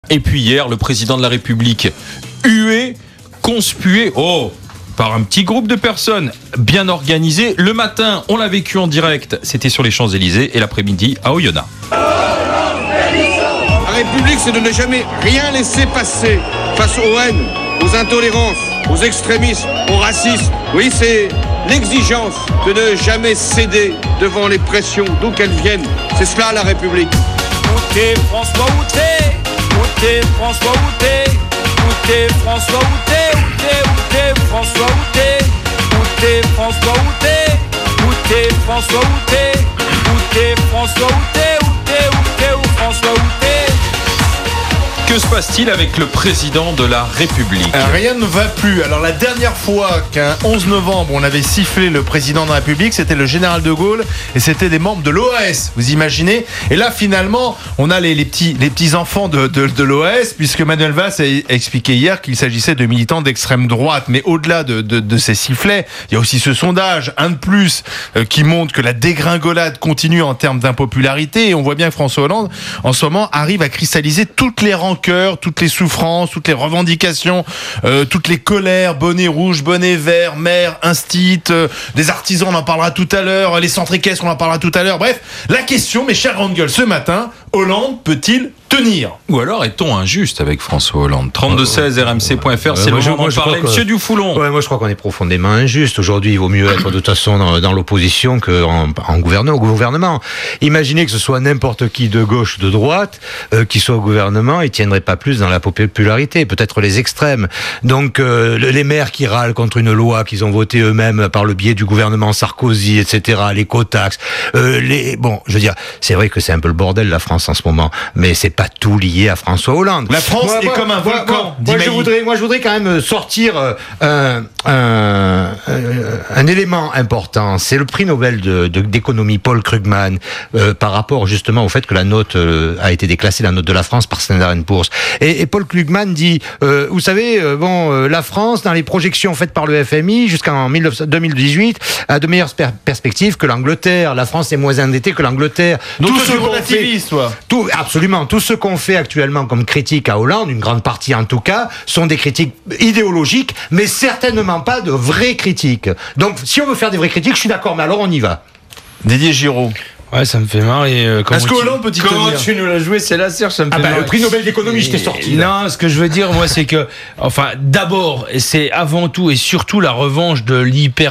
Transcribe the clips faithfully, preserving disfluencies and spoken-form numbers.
Et puis hier, le président de la République, hué, conspué, oh, par un petit groupe de personnes bien organisées. Le matin, on l'a vécu en direct, c'était sur les Champs-Élysées, et l'après-midi à Oyonnax. La République, c'est de ne jamais rien laisser passer face aux haines, aux intolérances, aux extrémismes, au racisme. Oui, c'est l'exigence de ne jamais céder devant les pressions, d'où qu'elles viennent. C'est cela la République. Où t'es François, où t'es? Où t'es François, où t'es? Où t'es François, où t'es? Où t'es, où t'es François, où t'es? Où t'es François, où t'es? Où t'es François, où t'es? Où t'es François, où t'es? Où t'es, où t'es, où François, où t'es? Que se passe-t-il avec le président de la République ? Rien ne va plus. Alors la dernière fois qu'un onze novembre on avait sifflé le président de la République, c'était le général de Gaulle et c'était des membres de l'O A S, vous imaginez ? Et là finalement on a les, les, petits, les petits enfants de, de, de l'O A S, puisque Manuel Valls a expliqué hier qu'il s'agissait de militants d'extrême droite. Mais au-delà de, de, de ces sifflets, il y a aussi ce sondage, un de plus, euh, qui montre que la dégringolade continue en termes d'impopularité. Et on voit bien que François Hollande en ce moment arrive à cristalliser toutes les rancœurs, toutes les souffrances, toutes les revendications, euh, toutes les colères, bonnet rouge, bonnet vert, maire, instit, euh, des artisans, on en parlera tout à l'heure, les centres équestres, on en parlera tout à l'heure. Bref, la question, mes chers grandes gueules, ce matin, Hollande peut-il tenir ? Ou alors est-on injuste avec François Hollande ? trente-deux seize R M C point F R, c'est Ouais, le moi, moment je- d'en moi, je parler. crois que- Monsieur Dufoulon. Ouais, moi je crois qu'on est profondément injuste. Aujourd'hui, il vaut mieux être de toute façon dans, dans l'opposition qu'en en gouvernement, au gouvernement. Imaginez que ce soit n'importe qui de gauche ou de droite euh, qui soit au gouvernement, il tiendrait pas plus dans la popularité, peut-être les extrêmes. Donc euh, les maires qui râlent contre une loi qu'ils ont votée eux-mêmes par le biais du gouvernement Sarkozy, et cetera, les cotaxes, euh, les bon, je veux dire, c'est vrai que c'est un peu le bordel la France en ce moment, mais c'est pas tout lié à François Hollande. La France Moi, est moi, comme un moi, volcan, moi, dit moi, je Maï. voudrais, moi, je voudrais quand même sortir euh, un, un, un, un élément important. C'est le prix Nobel de, de, d'économie, Paul Krugman, euh, par rapport justement au fait que la note euh, a été déclassée, la note de la France par Standard and Poor's. Et, et Paul Krugman dit, euh, vous savez, euh, bon, euh, la France, dans les projections faites par le F M I jusqu'en deux mille dix-huit, a de meilleures per- perspectives que l'Angleterre. La France est moins endettée que l'Angleterre. Donc Tout toi, ce tu qu'on fait- relativises, toi. tout, absolument. Tout ce qu'on fait actuellement comme critique à Hollande, une grande partie en tout cas, sont des critiques idéologiques, mais certainement pas de vraies critiques. Donc, si on veut faire des vraies critiques, je suis d'accord, mais alors on y va. Didier Giraud. Ouais, ça me fait marrer. euh, comment Est-ce que tu- Hollande peut y Comment tenir ? tu nous l'as joué, c'est là, Serge, ça me Ah fait bah, marrer. le prix Nobel d'économie, je t'ai sorti, là. Non, ce que je veux dire, moi, c'est que, enfin, d'abord, c'est avant tout et surtout la revanche de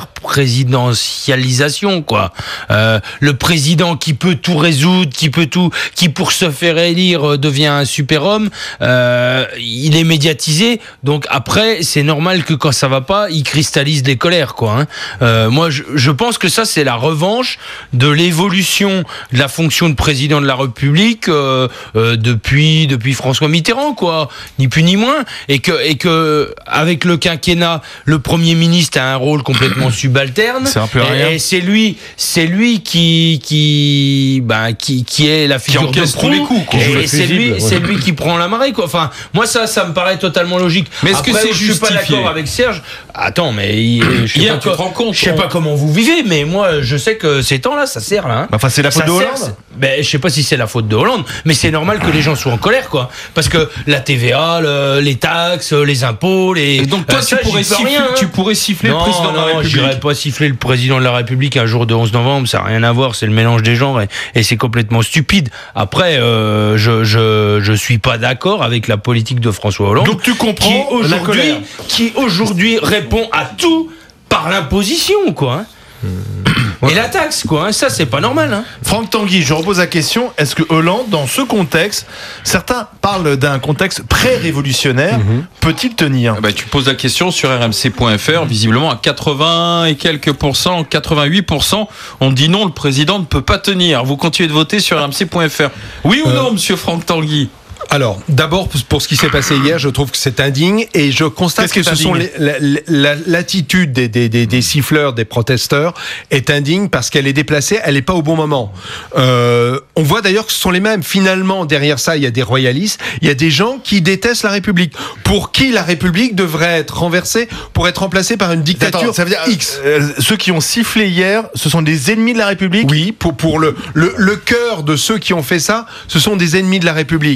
l'hyper-présidentialisation, quoi. Euh, le président qui peut tout résoudre, qui peut tout, qui pour se faire élire euh, devient un super-homme, euh, il est médiatisé. Donc après, c'est normal que quand ça va pas, il cristallise les colères, quoi. Hein. Euh, moi, je, je pense que ça, c'est la revanche de l'évolution de la fonction de président de la République euh, euh, depuis depuis François Mitterrand, quoi, ni plus ni moins, et que et que avec le quinquennat, le Premier ministre a un rôle complètement subalterne. C'est un peu et, rien. et c'est lui, c'est lui qui qui ben qui qui est la figure de encaisse tous proue, les coups, quoi. et, Joue le et c'est lui, fusible, ouais. c'est lui qui prend la marée, quoi. Enfin, moi ça, ça me paraît totalement logique. Mais est-ce que Après, c'est je suis pas justifié ? d'accord avec Serge. Attends, mais il- je sais Hier, pas tu co- te rends compte, Je sais on- pas comment vous vivez, mais moi, je sais que ces temps-là, ça sert là. Hein. Enfin, c'est la faute Ça de sert, Hollande. c'est- Ben, je sais pas si c'est la faute de Hollande, mais c'est normal que les gens soient en colère, quoi. Parce que la T V A, le- les taxes, les impôts, les. Et donc toi, Euh, tu, ça, j'y pourrais peux siffler, rien, hein. tu pourrais siffler non, le président de la non, République. j'irais pas siffler le président de la République un jour de onze novembre, ça n'a rien à voir, c'est le mélange des genres et, et c'est complètement stupide. Après, euh, je, je, je suis pas d'accord avec la politique de François Hollande. Donc tu qui comprends la aujourd'hui, colère. qui aujourd'hui répond à tout par l'imposition, quoi. Hein. Et la taxe, quoi. Hein. Ça, c'est pas normal. Hein. Franck Tanguy, je repose la question, est-ce que Hollande, dans ce contexte, certains parlent d'un contexte pré-révolutionnaire, peut-il tenir ? Ah bah, tu poses la question sur R M C point F R, visiblement à quatre-vingts et quelques pourcents, quatre-vingt-huit pour cent, on dit non, le président ne peut pas tenir. Vous continuez de voter sur R M C point F R. Oui ou Euh, non, monsieur Franck Tanguy ? Alors, d'abord, pour ce qui s'est passé hier, je trouve que c'est indigne et je constate Qu'est-ce que qui est ce sont indigne les- la- la- l'attitude des, des, des, des siffleurs, des protesteurs est indigne parce qu'elle est déplacée, elle n'est pas au bon moment. Euh, on voit d'ailleurs que ce sont les mêmes. Finalement, derrière ça, il y a des royalistes, il y a des gens qui détestent la République. Pour qui la République devrait être renversée pour être remplacée par une dictature Attends, ça veut dire X. euh, ceux qui ont sifflé hier, ce sont des ennemis de la République ? Oui, pour, pour le, le, le cœur de ceux qui ont fait ça, ce sont des ennemis de la République.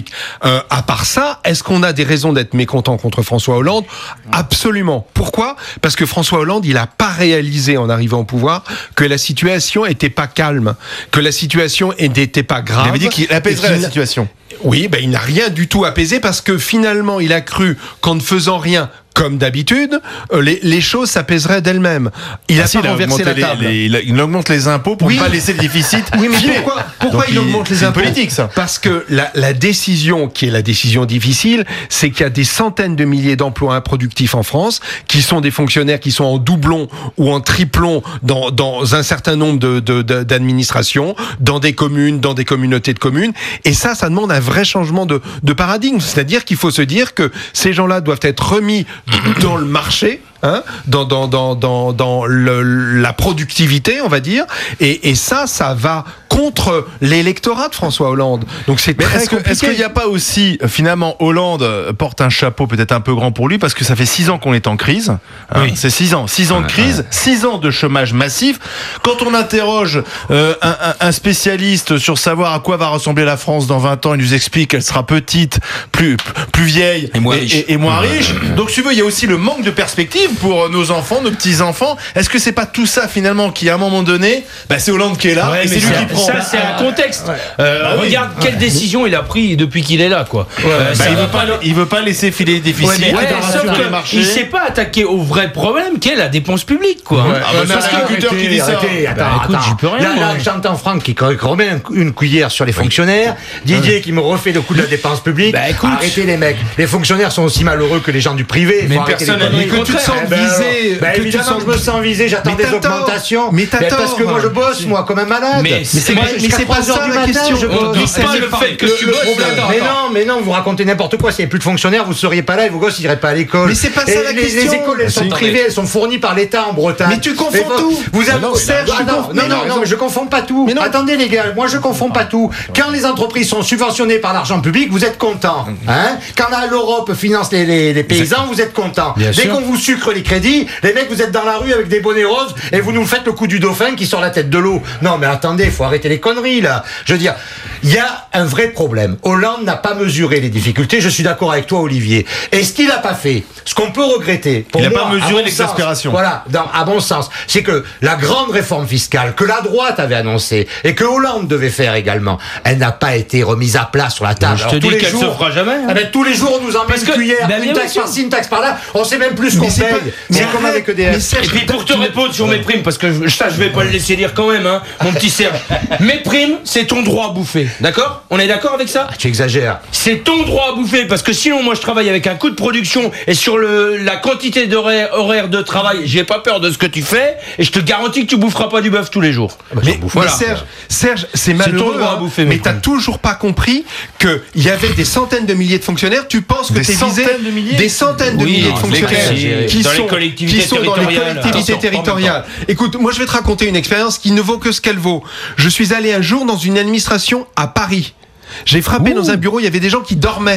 Euh, à part ça, est-ce qu'on a des raisons d'être mécontent contre François Hollande ? Absolument. Pourquoi ? Parce que François Hollande, il n'a pas réalisé en arrivant au pouvoir que la situation n'était pas calme, que la situation n'était pas grave. Il avait dit qu'il apaiserait qu'il la situation. Oui, ben il n'a rien du tout apaisé parce que finalement, il a cru qu'en ne faisant rien, comme d'habitude, les, les choses s'apaiseraient d'elles-mêmes. Il a ah, pas si, renversé la les, table. Les, les, il augmente les impôts pour oui. ne pas laisser le déficit. Oui, mais filer. pourquoi, pourquoi Donc, il augmente les impôts ? C'est politique, ça. Parce que la, la décision, qui est la décision difficile, c'est qu'il y a des centaines de milliers d'emplois improductifs en France, qui sont des fonctionnaires qui sont en doublon ou en triplon dans, dans un certain nombre de, de, de, d'administrations, dans des communes, dans des communautés de communes. Et ça, ça demande un vrai changement de, de paradigme. C'est-à-dire qu'il faut se dire que ces gens-là doivent être remis dans le marché. Hein, dans dans dans dans dans le, la productivité, on va dire, et, et ça, ça va contre l'électorat de François Hollande. Donc c'est Mais très est-ce que, compliqué. est-ce qu'il n'y a pas aussi, finalement, Hollande porte un chapeau peut-être un peu grand pour lui, parce que ça fait six ans qu'on est en crise. Hein, Oui. C'est six ans, six ans de crise, six ans de chômage massif. Quand on interroge euh, un, un, un spécialiste sur savoir à quoi va ressembler la France dans vingt ans, il nous explique qu'elle sera petite, plus plus vieille Et moins et, riche. et- et moins riche. Donc, si tu veux, il y a aussi le manque de perspective pour nos enfants, nos petits enfants. Est-ce que c'est pas tout ça finalement qui, à un moment donné, bah, c'est Hollande qui est là Ouais, et c'est mais lui ça, qui prend. ça, c'est un contexte. Euh, Bah oui. regarde quelle décision il a pris depuis qu'il est là, quoi. Euh, Bah, ça il va veut pas, pas- il veut pas laisser filer les déficits. Ouais, mais ouais, il veut sauf rassurer que les marchés. il s'est pas attaqué au vrai problème qu'est la dépense publique, quoi. Ah bah, c'est un agriculteur qui dit ça. Arrêtez, attends, Bah, écoute, attends. j'y peux rien, Là, là, moi. j'entends Franck qui remet un- une cuillère sur les fonctionnaires, Didier qui me refait le coup de la dépense publique. Bah, écoute. Arrêtez les mecs. Les fonctionnaires sont aussi malheureux que les gens du privé. Faut Mais arrêter personne les n'a conneries. dit le que tu te contraire. sens Eh ben, visé, bah, que tu évidemment, sens- je me sens visé, j'attends Mais des t'as tort. augmentations. Mais t'as parce tort. que moi je bosse, moi, comme un malade. Mais c'est- moi, mais jusqu'à c'est pas trois heures ça du la matin, question. je On bosse. dit Mais c'est pas le le fait fait que le- tu le bosses. problème. Attends, Mais attends. non, mais non, vous racontez n'importe quoi. S'il n'y avait plus de fonctionnaires, vous seriez pas là et vos gosses n'iraient pas à l'école. Mais c'est pas ça Et la les, question. Les écoles, elles sont Si. privées, elles sont fournies par l'État en Bretagne. Mais tu confonds Et vous- tout. Vous avez, Mais non, Serge, mais ah, tu non, confonds- non, mais non, non, non, mais je confonds pas tout. Mais non. Attendez les gars, moi je confonds pas tout. Quand les entreprises sont subventionnées par l'argent public, vous êtes contents. Hein Quand la- l'Europe finance les, les, les paysans, vous êtes contents. Bien Dès sûr. qu'on vous sucre les crédits, les mecs, vous êtes dans la rue avec des bonnets roses et vous nous faites le coup du dauphin qui sort la tête de l'eau. Non, mais attendez, faut arrêter les conneries là. Je veux dire, il y a un vrai problème. Hollande n'a pas mesuré les difficultés. Je suis d'accord avec toi, Olivier. Et ce qu'il n'a pas fait, ce qu'on peut regretter, pour Il n'a moi, pas à mesuré mon l'exaspération. sens, Voilà, dans, à bon sens, c'est que la grande réforme fiscale que la droite avait annoncée et que Hollande devait faire également, elle n'a pas été remise à plat sur la table. Je te Alors, tous dis les qu'elle se jours, fera jamais, hein. eh ben, tous les jours, on nous en met Parce une que- cuillère, bah, une bien taxe sûr. par-ci, une taxe par-là. On sait même plus ce qu'on Mais c'est paye. pas- mais C'est comme arrête. avec E D Mais F. Serge, Et puis pour te répondre sur mes primes, parce que je- ça je vais pas le laisser dire quand même, hein, mon petit Serge. Mes primes, c'est ton droit à bouffer, d'accord ? On est d'accord avec ça ? Ah, tu exagères. C'est ton droit à bouffer, parce que sinon moi je travaille avec un coût de production et sur le, la quantité d'horaire horaire de travail, j'ai pas peur de ce que tu fais et je te garantis que tu boufferas pas du bœuf tous les jours. Mais, Voilà. mais Serge, Serge, c'est ton malheureux, droit à hein, bouffer, mais mes t'as couilles. toujours pas compris qu'il y avait des centaines de milliers de fonctionnaires. Tu penses que Des t'es visé centaines de milliers des centaines de Oui, milliers de non, fonctionnaires lesquels qui Dans les sont, collectivités qui sont dans les territoriales. collectivités Attention, territoriales. Écoute, moi je vais te raconter une expérience qui ne vaut que ce qu'elle vaut. Je suis allé un jour dans une administration à Paris. J'ai frappé dans un bureau, il y avait des gens qui dormaient.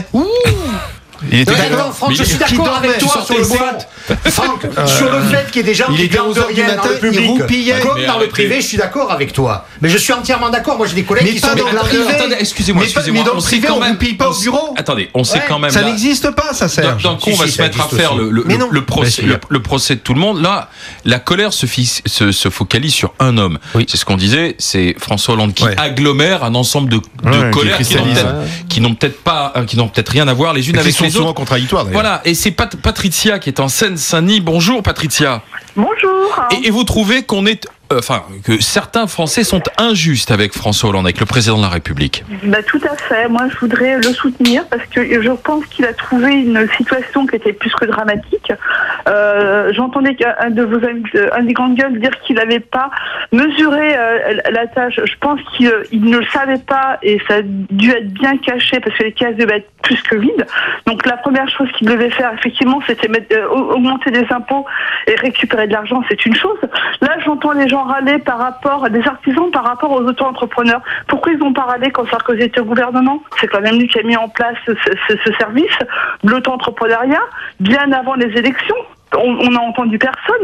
Il était Ben non, Franck, Mais je suis qui d'accord avec dormait, toi sur sur tes le boîtes. fait. Franck, sur le fait qu'il y ait des gens Il qui était gardent onze heures du rien dans matin, le il public. roupillait. Comme Mais dans le arrêtez. privé, je suis d'accord avec toi. Mais je suis entièrement d'accord. Moi, j'ai des collègues Mais qui pas sont des dans le glandeurs. privé. Attendez, excusez-moi, Mais pas- excusez-moi. mais dans le on sait privé, quand on même- vous paye pas au on sait- bureau. Attendez, on sait Ouais, quand même. Ça là- n'existe pas, ça, D'un Serge. d'un coup, Si, on va si, se ça mettre à existe faire aussi. le, le, Mais non. le procès, Mais si. le, le procès de tout le monde. Là, la colère se, fi- se, se focalise sur un homme. C'est ce qu'on disait, c'est François Hollande qui Ouais. agglomère un ensemble de, de Ouais, qui colères qui n'ont cristallise. peut-être qui n'ont peut-être pas, euh, qui n'ont peut-être rien à voir les unes qui avec sont les souvent autres. contradictoires d'ailleurs. Voilà, et c'est Pat- Patricia qui est en Seine-Saint-Denis. Bonjour Patricia. Bonjour. Et, et vous trouvez qu'on est, euh, enfin, que certains Français sont injustes avec François Hollande, avec le président de la République. Bah, tout à fait. Moi, je voudrais le soutenir parce que je pense qu'il a trouvé une situation qui était plus que dramatique. Euh, J'entendais qu'un de vos amis, un des grandes gueules, dire qu'il n'avait pas mesuré euh, la tâche. Je pense qu'il il ne le savait pas et ça a dû être bien caché parce que les caisses devaient être plus que vides. Donc, la première chose qu'il devait faire, effectivement, c'était mettre, euh, augmenter les impôts et récupérer de l'argent. C'est une chose. Là, j'entends les gens râler par rapport à des artisans, par rapport aux auto-entrepreneurs. Pourquoi ils n'ont pas râlé quand Sarkozy était au gouvernement? C'est quand même lui qui a mis en place ce, ce, ce service, l'auto-entrepreneuriat, bien avant les élections. On n'a entendu personne.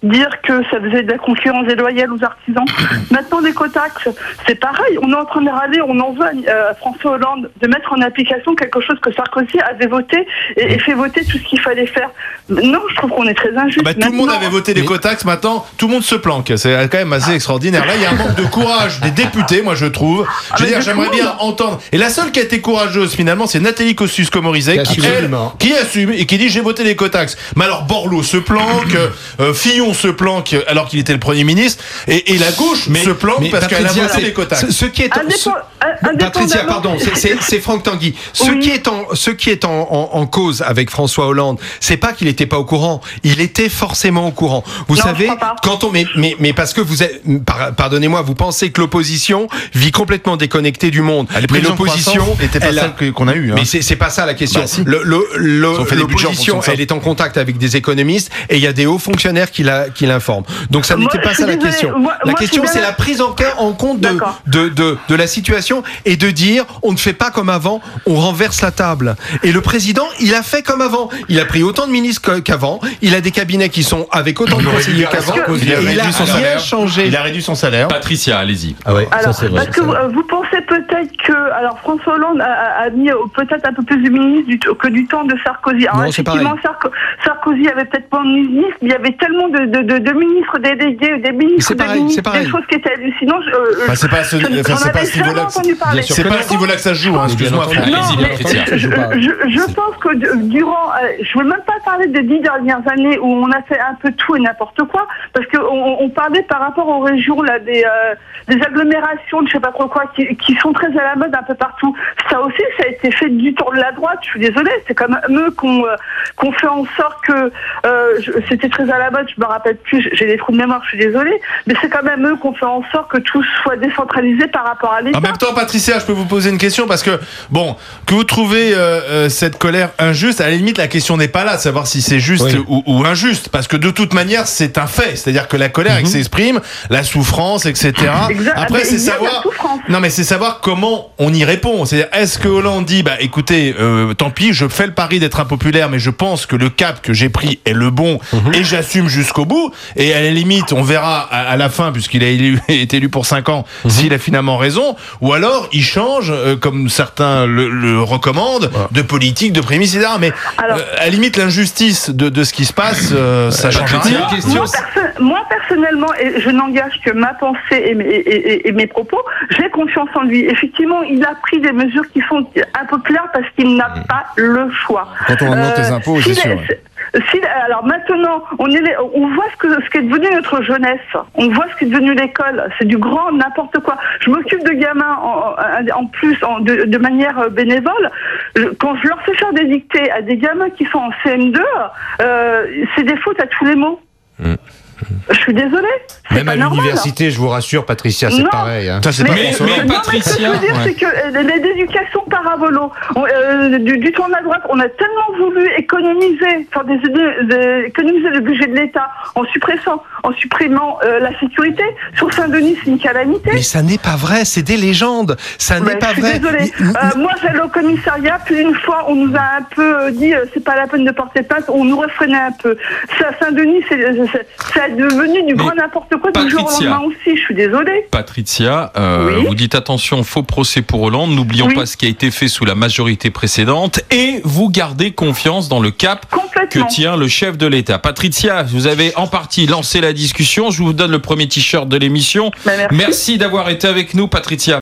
dire que ça faisait de la concurrence déloyale aux artisans. Maintenant, l'écotaxe, c'est pareil. On est en train de râler, on en veut à François Hollande de mettre en application quelque chose que Sarkozy avait voté et, et fait voter tout ce qu'il fallait faire. Non, je trouve qu'on est très injuste. Bah, tout le monde avait voté l'écotaxe, maintenant tout le monde se planque. C'est quand même assez extraordinaire. Là, il y a un manque de courage des députés, moi je trouve. Je veux ah, dire, j'aimerais bien entendre. Et la seule qui a été courageuse finalement, c'est Nathalie Kosciusko-Morizet qui, qui, elle, qui assume et qui dit j'ai voté l'écotaxe. Mais alors Borloo se planque, euh, Fillon se planque alors qu'il était le Premier ministre, et, et la gauche mais, se planque mais parce qu'elle a voté l'écotaxe. Ce, ce qui est en, ce, Patricia, pardon, c'est Franck Tanguy. Ce oui. qui est en, ce qui est en, en, en cause avec François Hollande, c'est pas qu'il était pas au courant. Il était forcément au courant. Vous non, savez, quand on mais mais mais parce que vous êtes, pardonnez-moi, vous pensez que l'opposition vit complètement déconnectée du monde. Ah, mais l'opposition n'était pas celle qu'on a eue. Hein. Mais c'est c'est pas ça la question. Bah, si. le, le, le, l'opposition, elle est en contact avec des économistes et il y a des hauts fonctionnaires qui la qui l'informent. Donc ça n'était pas ça la question. Moi, la moi, question c'est la prise en, en compte de, de de de la situation et de dire on ne fait pas comme avant, on renverse la table. Et le président, il a fait comme avant. Il a pris autant de ministres qu'avant. Il a des cabinets qui sont avec autant de conseillers qu'avant. Il a réduit son salaire. Changé. Il a réduit son salaire. Patricia, allez-y. Ah ouais, alors, ça c'est vrai. Parce que euh, vous pensez peut-être que alors François Hollande a, a mis peut-être un peu plus de ministres du, que du temps de Sarkozy. Alors non, effectivement, Sarko, Sarkozy avait peut-être pas de ministre, mais il y avait tellement de, de, de, de ministres délégués, des ministres, pareil, des, ministres des choses qui étaient hallucinantes. Euh, bah, c'est pas à ce, enfin, c'est pas à ce niveau-là. C'est pas à ce niveau-là que ça se joue. Hein, excuse-moi. Je, je, je pense que durant, je veux même pas parler des dix dernières années où on a fait un peu tout et n'importe quoi, parce que on, on parlait par rapport aux régions là des euh, des agglomérations, de je sais pas trop quoi, qui, qui sont très à la mode un peu partout. Ça aussi, ça a été fait du temps de la droite. Je suis désolée, c'est comme eux qu'on euh, qu'on fait en sorte que euh, je, c'était très à la mode. Je me rappelle plus, j'ai des trous de mémoire. Je suis désolée, mais c'est quand même eux qu'on fait en sorte que tout soit décentralisé par rapport à l'État. En même temps, Patricia, je peux vous poser une question parce que bon, que vous trouvez euh, euh, cette colère injuste, à la limite, la question n'est pas là de savoir si c'est juste oui. ou, ou injuste, parce que de toute manière, c'est un fait. C'est-à-dire que la colère, mm-hmm. elle s'exprime, la souffrance, et cetera. Exact. Après, ah, c'est savoir. Non, mais c'est savoir comment on y répond. C'est-à-dire, est-ce que Hollande dit, bah, écoutez, euh, tant pis, je fais le pari d'être impopulaire, mais je pense que le cap que j'ai pris est le bon mm-hmm. et j'assume jusqu'au bout. Et à la limite, on verra à, à la fin, puisqu'il a élu, été élu pour cinq ans, mm-hmm. s'il a finalement raison. Ou alors, il change, euh, comme certains le, le recommandent, ouais. de politique, de prémisse, et cetera. Mais alors, euh, à la limite, l'injustice de, de ce qui se passe, euh, ça change rien. Moi, moi, perso- moi, personnellement, et je n'engage que ma pensée et mes, et, et, et mes propos, j'ai confiance en lui. Effectivement, il a pris des mesures qui sont impopulaires parce qu'il n'a mmh. pas le choix. Quand on augmente euh, les impôts, c'est sûr. Si, alors maintenant, on, est, on voit ce, que, ce qu'est devenu notre jeunesse. On voit ce qu'est devenu l'école. C'est du grand n'importe quoi. Je m'occupe de gamins en, en plus en, de, de manière bénévole. Quand je leur fais faire des dictées à des gamins qui sont en C M deux, euh, c'est des fautes à tous les mots. Mmh. Je suis désolée. Même à l'université, je vous rassure, Patricia, c'est non. pareil. Hein. Ça, c'est mais, pas mais, mais Patricia, ce que je veux dire, ouais. c'est que l'éducation parabolo, euh, du, du temps de la droite, on a tellement voulu économiser, faire des, des, économiser le budget de l'État en supprimant, en supprimant euh, la sécurité. Sur Saint-Denis, c'est une calamité. Mais ça n'est pas vrai, c'est des légendes. Ça ouais, n'est pas je suis vrai. Désolée. Euh, moi, j'allais au commissariat, plus d'une fois, on nous a un peu dit, euh, c'est pas la peine de porter plainte, on nous refrénait un peu. Ça, Saint-Denis, c'est, c'est, c'est devenu du grand n'importe quoi du jour au lendemain aussi, je suis désolée. Patricia, euh, oui. vous dites attention, faux procès pour Hollande, n'oublions oui. pas ce qui a été fait sous la majorité précédente et vous gardez confiance dans le cap que tient le chef de l'État. Patricia, vous avez en partie lancé la discussion, je vous donne le premier t-shirt de l'émission. Ben merci. Merci d'avoir été avec nous, Patricia.